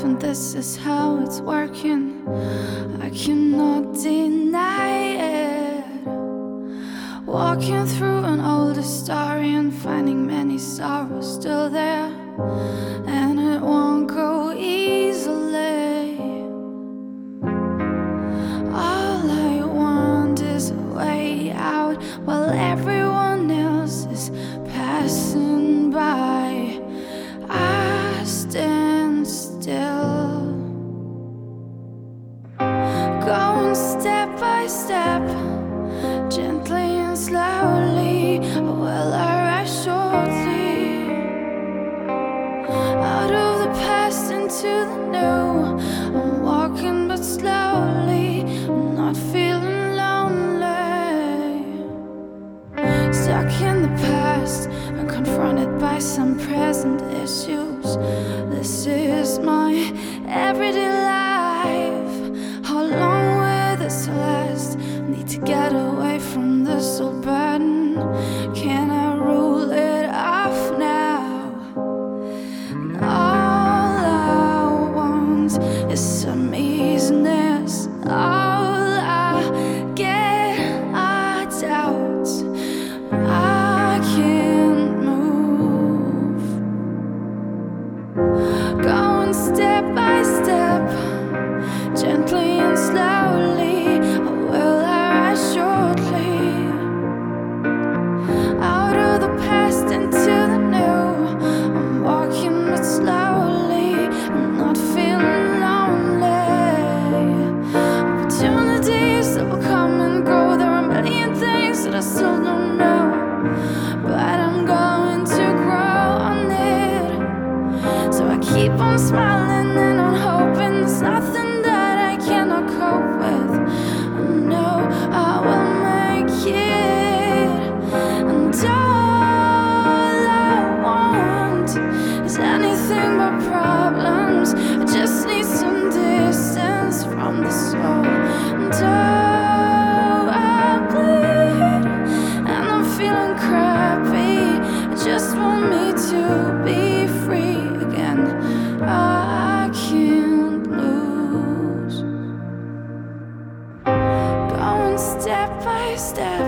life, and this is how it's working. I cannot deny it. Walking through an older story and finding many sorrows still there, and it won't go easily. All I want is a way out while everyone else is passing by. I stand still, going step by step, gently and slowly. Will I rise shortly out of the past into the new? I'm walking but slowly, I'm not feeling lonely. Stuck in the past and confronted by some present issues. This is my everyday life. How long will this last? Need to get away from this old burden. Can I rule it off now? And all I want is some easiness. All I get are doubts. I can't move, going step by step, gently and slowly. Will I rise shortly out of the past into the new? I'm walking but slowly, I'm not feeling lonely. Opportunities that will come and go. There are a million things that I still don't know, but I'm going to grow on it. So I keep on smiling and on hoping. There's nothing that I cannot cope with. I know I will make it, and all I want is anything but problems. I just need some distance from the soul. And oh, I bleed and I'm feeling crappy. I just want me to be free again. I can't lose, going step by step,